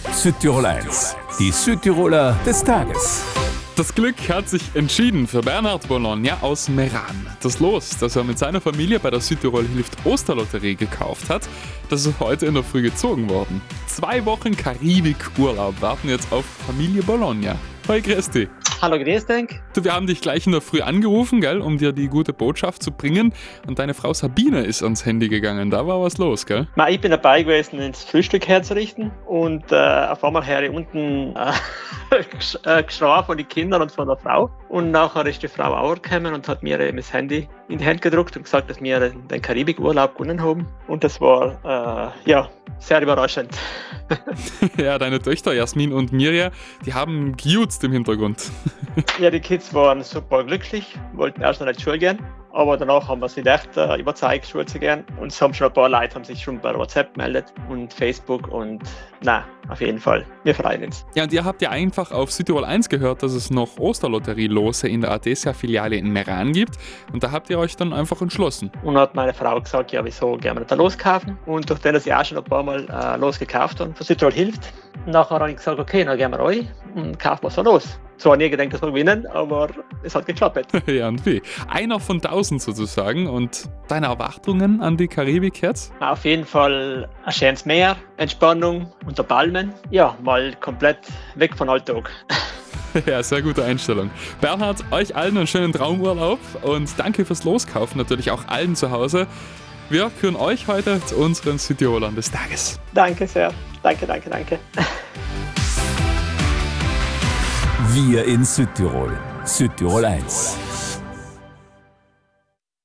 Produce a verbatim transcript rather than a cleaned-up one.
Südtirol eins, die Südtiroler des Tages. Das Glück hat sich entschieden für Bernhard Bologna aus Meran. Das Los, das er mit seiner Familie bei der Südtirol Hilft Osterlotterie gekauft hat, das ist heute in der Früh gezogen worden. Zwei Wochen Karibik-Urlaub warten jetzt auf Familie Bologna. Hoi, grüß dich. Hallo, grüß dich. Du, wir haben dich gleich in der Früh angerufen, gell, um dir die gute Botschaft zu bringen. Und deine Frau Sabine ist ans Handy gegangen. Da war was los, gell? Na, ich bin dabei gewesen, ins Frühstück herzurichten. Und äh, auf einmal höre ich unten äh, Geschrei von den Kindern und von der Frau. Und nachher ist die Frau auch gekommen und hat mir eben das Handy in die Hand gedruckt und gesagt, dass wir den Karibik-Urlaub gewonnen haben. Und das war, äh, ja, sehr überraschend. Ja, deine Töchter Jasmin und Mirja, die haben gejutzt im Hintergrund. Ja, die Kids waren super glücklich, wollten erst noch nicht Schule gehen, aber danach haben wir sie echt äh, überzeugt, Schule zu gehen. Und es haben schon ein paar Leute haben sich schon bei WhatsApp gemeldet und Facebook und na, auf jeden Fall, wir freuen uns. Ja, und ihr habt ja einfach auf Südtirol eins gehört, dass es noch Osterlotterielose in der Adesia-Filiale in Meran gibt. Und da habt ihr euch dann einfach entschlossen. Und hat meine Frau gesagt, ja, wieso gehen wir nicht da loskaufen? Und durch den, dass ich auch schon ein paar Mal äh, losgekauft habe, von Südtirol Hilft, nachher habe ich gesagt, okay, dann gehen wir rein und kaufen wir so los. Zwar nie gedacht, dass wir gewinnen, aber es hat geklappt. Ja, und wie? Einer von tausend sozusagen. Und deine Erwartungen an die Karibik jetzt? Auf jeden Fall ein schönes Meer, Entspannung unter Palmen. Ja, mal komplett weg von Alltag. Ja, sehr gute Einstellung. Bernhard, euch allen einen schönen Traumurlaub und danke fürs Loskaufen, natürlich auch allen zu Hause. Wir küren euch heute zu unseren Südtirolern des Tages. Danke sehr. Danke, danke, danke. Wir in Südtirol. Südtirol eins.